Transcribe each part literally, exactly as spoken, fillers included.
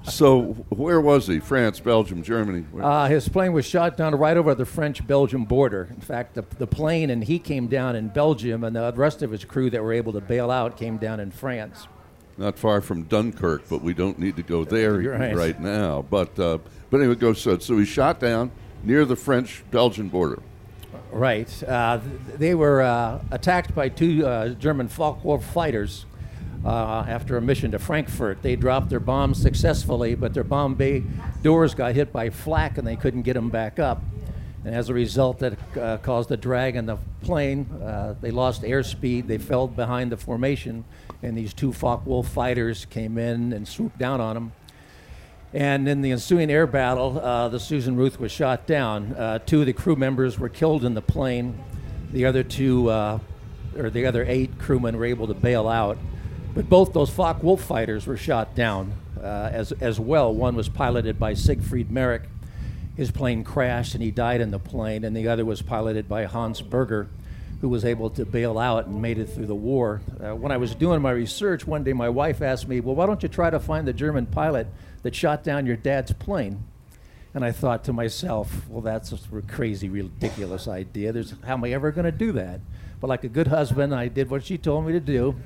So where was he? France, Belgium, Germany? Where? Uh, his plane was shot down right over the French-Belgium border. In fact, the, the plane and he came down in Belgium, and the rest of his crew that were able to bail out came down in France. Not far from Dunkirk, but we don't need to go there right. right now. But uh, but anyway, go so so he shot down near the French-Belgian border. Right. Uh, they were uh, attacked by two uh, German Focke-Wulf fighters uh, after a mission to Frankfurt. They dropped their bombs successfully, but their bomb bay doors got hit by flak and they couldn't get them back up. And as a result, that uh, caused a drag in the plane. Uh, they lost airspeed. They fell behind the formation, and these two Focke-Wulf fighters came in and swooped down on them. And in the ensuing air battle, uh, the Susan Ruth was shot down. Uh, two of the crew members were killed in the plane. The other two, uh, or the other eight crewmen were able to bail out. But both those Focke-Wulf fighters were shot down uh, as, as well. One was piloted by Siegfried Merrick. His plane crashed and he died in the plane. And the other was piloted by Hans Berger, who was able to bail out and made it through the war. Uh, when I was doing my research, one day my wife asked me, well, why don't you try to find the German pilot that shot down your dad's plane? And I thought to myself, well, that's a crazy, ridiculous idea. There's, how am I ever going to do that? But like a good husband, I did what she told me to do.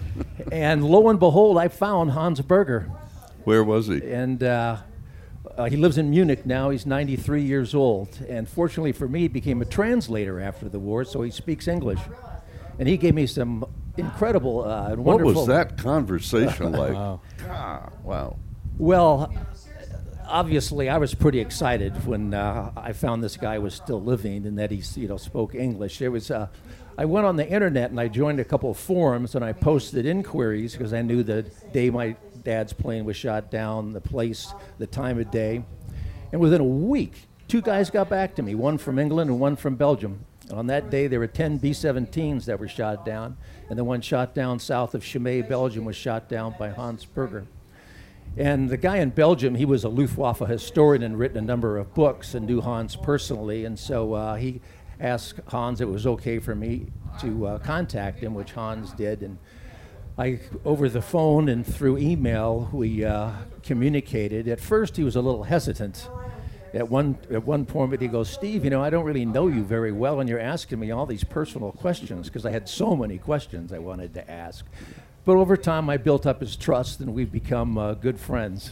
And lo and behold, I found Hans Berger. Where was he? And uh, uh, he lives in Munich now. He's ninety-three years old. And fortunately for me, he became a translator after the war, so he speaks English. And he gave me some incredible uh, and wonderful... What was that conversation like? Wow. Ah, wow. Well, obviously, I was pretty excited when uh, I found this guy was still living and that he, you know, spoke English. It was, uh, I went on the internet and I joined a couple of forums and I posted inquiries because I knew the day my dad's plane was shot down, the place, the time of day. And within a week, two guys got back to me, one from England and one from Belgium. And on that day, there were ten B seventeens that were shot down, and the one shot down south of Chimay, Belgium, was shot down by Hans Berger. And the guy in Belgium, he was a Luftwaffe historian and written a number of books and knew Hans personally. And so uh, he asked Hans if it was okay for me to uh, contact him, which Hans did. And I, over the phone and through email, we uh, communicated. At first, he was a little hesitant. At one at one point, he goes, Steve, you know, I don't really know you very well, and you're asking me all these personal questions, because I had so many questions I wanted to ask. But over time, I built up his trust, and we've become uh, good friends.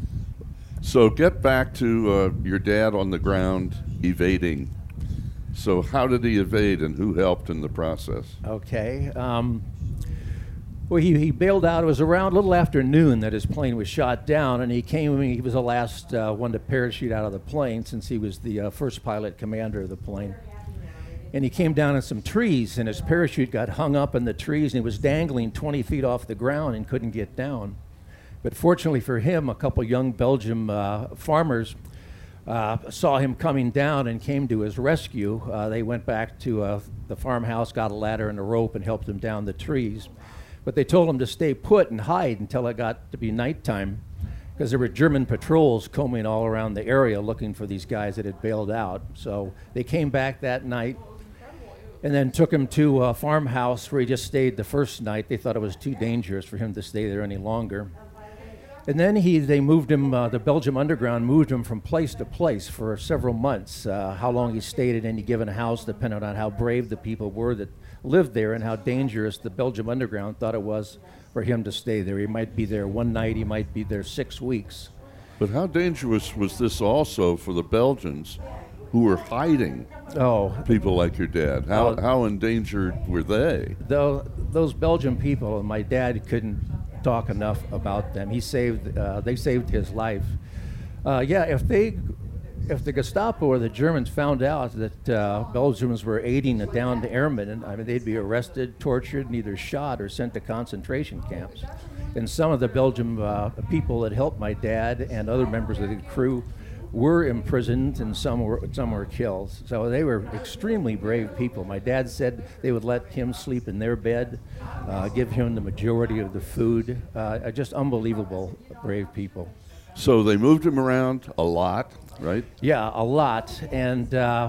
So get back to uh, your dad on the ground evading. So how did he evade, and who helped in the process? Okay. Um, well, he, he bailed out. It was around a little after noon that his plane was shot down, and he came, he was the last uh, one to parachute out of the plane since he was the uh, first pilot commander of the plane. And he came down in some trees, and his parachute got hung up in the trees, and he was dangling twenty feet off the ground and couldn't get down. But fortunately for him, a couple young Belgian uh, farmers uh, saw him coming down and came to his rescue. Uh, they went back to uh, the farmhouse, got a ladder and a rope, and helped him down the trees. But they told him to stay put and hide until it got to be nighttime, because there were German patrols combing all around the area looking for these guys that had bailed out. So they came back that night and then took him to a farmhouse where he just stayed the first night. They thought it was too dangerous for him to stay there any longer. And then he, they moved him, uh, the Belgium Underground moved him from place to place for several months. Uh, how long he stayed in any given house depended on how brave the people were that lived there and how dangerous the Belgium Underground thought it was for him to stay there. He might be there one night, he might be there six weeks. But how dangerous was this also for the Belgians who were hiding oh, people like your dad? How Oh. how endangered were they? Though those Belgian people, my dad couldn't talk enough about them. He saved, uh, they saved his life. Uh, yeah, if they, if the Gestapo or the Germans found out that uh, Belgians were aiding the downed airmen, I mean, they'd be arrested, tortured, and either shot or sent to concentration camps. And some of the Belgian uh, people that helped my dad and other members of the crew were imprisoned, and some were some were killed. So they were extremely brave people. My dad said they would let him sleep in their bed, uh, give him the majority of the food. Uh, just unbelievable brave people. So they moved him around a lot, right? Yeah, a lot. And uh,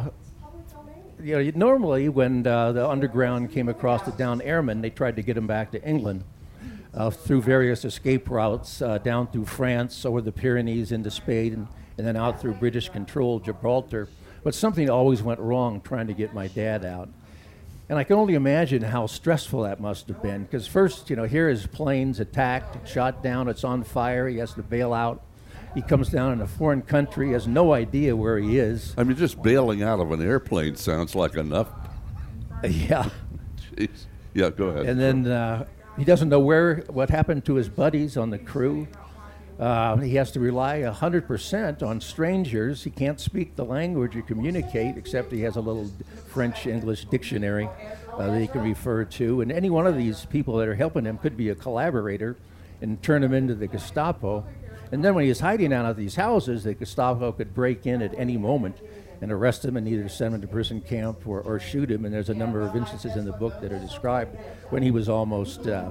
you know, normally when uh, the underground came across the downed airmen, they tried to get him back to England. uh, through various escape routes uh, down through France, over the Pyrenees into Spain, and, and then out through British-controlled Gibraltar. But something always went wrong trying to get my dad out. And I can only imagine how stressful that must have been, because first, you know, here his plane's attacked, shot down, it's on fire, he has to bail out. He comes down in a foreign country, has no idea where he is. I mean, just bailing out of an airplane sounds like enough. Yeah. Jeez. Yeah, go ahead. And then uh, he doesn't know where, what happened to his buddies on the crew. Uh, he has to rely one hundred percent on strangers. He can't speak the language or communicate, except he has a little French-English dictionary uh, that he can refer to. And any one of these people that are helping him could be a collaborator and turn him into the Gestapo. And then when he's hiding out of these houses, the Gestapo could break in at any moment and arrest him and either send him to prison camp or, or shoot him. And there's a number of instances in the book that are described when he was almost, uh,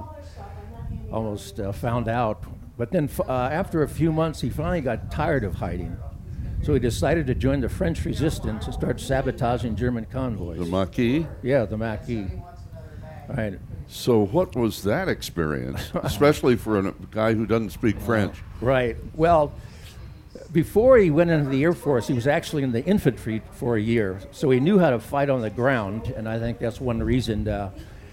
almost uh, found out. But then uh, after a few months, he finally got tired of hiding. So he decided to join the French resistance and start sabotaging German convoys. The Maquis? Yeah, the Maquis. Right. So what was that experience, especially for a guy who doesn't speak French? Right. Well, before he went into the Air Force, he was actually in the infantry for a year. So he knew how to fight on the ground, and I think that's one reason uh,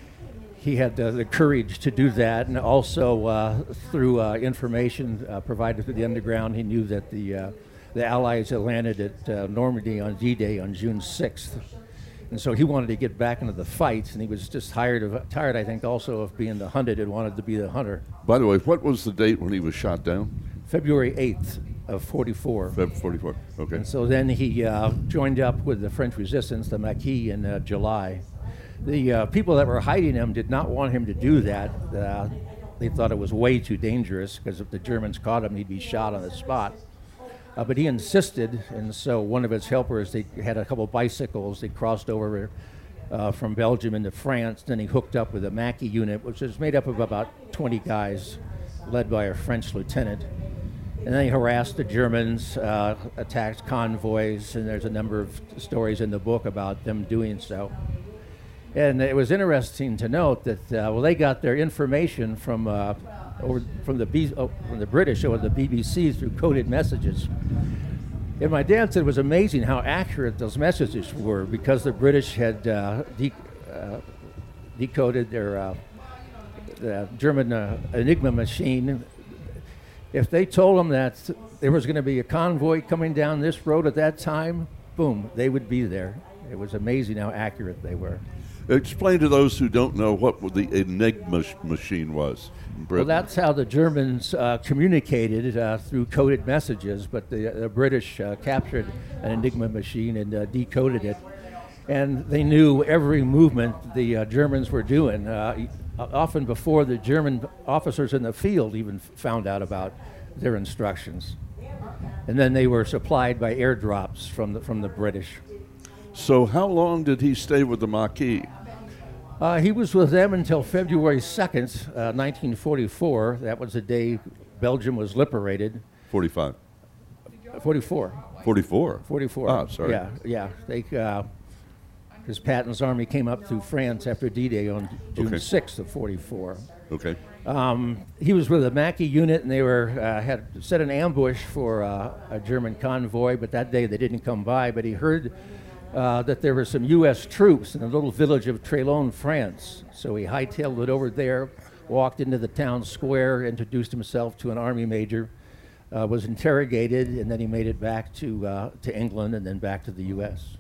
he had the, the courage to do that. And also uh, through uh, information uh, provided through the underground, he knew that the, uh, the Allies had landed at uh, Normandy on D-Day on June sixth. And so he wanted to get back into the fight, and he was just tired of tired, I think, also of being the hunted and wanted to be the hunter. By the way, what was the date when he was shot down? February eighth of forty-four. February forty-four, okay. And so then he uh, joined up with the French resistance, the Maquis, in uh, July. The uh, people that were hiding him did not want him to do that. Uh, they thought it was way too dangerous, because if the Germans caught him, he'd be shot on the spot. Uh, but he insisted, and so one of his helpers, they had a couple bicycles. They crossed over uh, from Belgium into France. Then he hooked up with a Maquis unit, which was made up of about twenty guys, led by a French lieutenant. And then he harassed the Germans, uh, attacked convoys, and there's a number of stories in the book about them doing so. And it was interesting to note that, uh, well, they got their information from uh, over, from the B, oh, from the British over the B B C through coded messages. And my dad said it was amazing how accurate those messages were, because the British had uh, de- uh, decoded their uh, the German uh, Enigma machine. If they told them that there was going to be a convoy coming down this road at that time, boom, they would be there. It was amazing how accurate they were. Explain to those who don't know what the Enigma machine was in Britain. Well, that's how the Germans uh, communicated uh, through coded messages, but the, the British uh, captured an Enigma machine and uh, decoded it. And they knew every movement the uh, Germans were doing, uh, often before the German officers in the field even found out about their instructions. And then they were supplied by airdrops from the, from the British. So how long did he stay with the Maquis? Uh, he was with them until February second, uh, nineteen forty-four. That was the day Belgium was liberated. forty-five. forty-four. forty-four? forty-four. Ah, sorry. Yeah, yeah. They, uh, because Patton's army came up through France after D-Day on June Okay. sixth of forty-four. Okay. Um, he was with a Maquis unit, and they were uh, had set an ambush for uh, a German convoy, but that day they didn't come by. But he heard uh, that there were some U S troops in a little village of Trélon, France. So he hightailed it over there, walked into the town square, introduced himself to an army major, uh, was interrogated, and then he made it back to uh, to England and then back to the U S.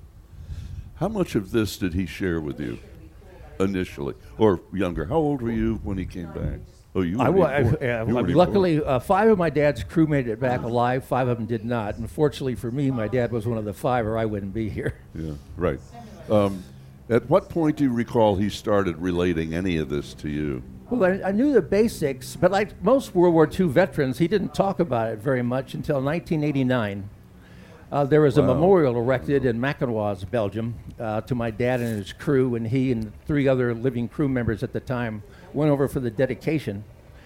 How much of this did he share with you initially, or younger? How old were you when he came back? Oh, you were I, wa- I, born. uh, You weren't even luckily, uh, five of my dad's crew made it back alive. Five of them did not. Unfortunately for me, my dad was one of the five, or I wouldn't be here. born. Yeah, right. Um, at what point do you recall he started relating any of this to you? Well, I, I knew the basics, but like most World War Two veterans, he didn't talk about it very much until nineteen eighty-nine. Uh, there was Wow. a memorial erected in Mackinoise, Belgium, uh, to my dad and his crew, and he and three other living crew members at the time went over for the dedication.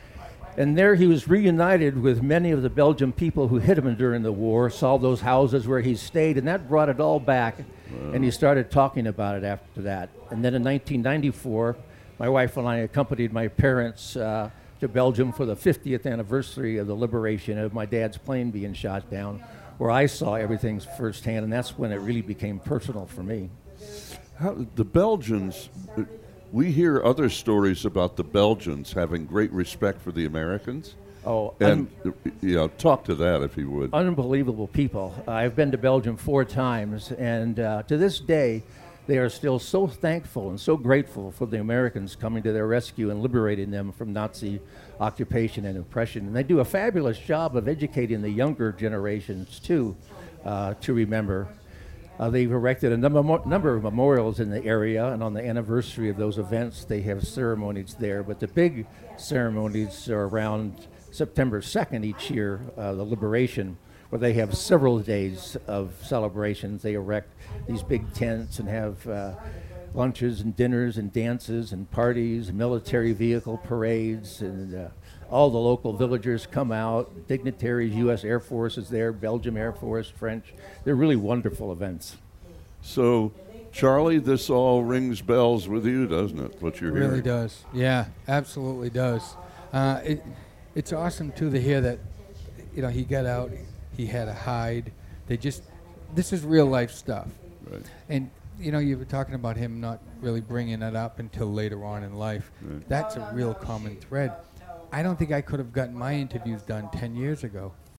And there he was reunited with many of the Belgian people who hit him during the war, saw those houses where he stayed, and that brought it all back. Wow. And he started talking about it after that. And then in nineteen ninety-four, my wife and I accompanied my parents uh, to to Belgium for the fiftieth anniversary of the liberation of my dad's plane being shot down, where I saw everything firsthand, and that's when it really became personal for me. How, the Belgians, uh, we hear other stories about the Belgians having great respect for the Americans. Oh, And, un- uh, you know, talk to that if you would. unbelievable people. I've been to Belgium four times, and uh, to this day, they are still so thankful and so grateful for the Americans coming to their rescue and liberating them from Nazi occupation and oppression. And they do a fabulous job of educating the younger generations, too, uh, to remember. Uh, they've erected a number, number of memorials in the area, and on the anniversary of those events, they have ceremonies there. But the big ceremonies are around September second each year, uh, the liberation, where they have several days of celebrations. They erect these big tents and have uh, lunches and dinners and dances and parties, military vehicle parades, and uh, all the local villagers come out. Dignitaries, U S Air Force is there, Belgium Air Force, French. They're really wonderful events. So, Charlie, this all rings bells with you, doesn't it, what you're It really hearing? does. Yeah, absolutely does. Uh, it, it's awesome, too, to hear that, you know, he got out, he had a hide. They just, this is real life stuff. Right. And, you know, you were talking about him not really bringing it up until later on in life. Right. That's a real common thread. I don't think I could have gotten my interviews done ten years ago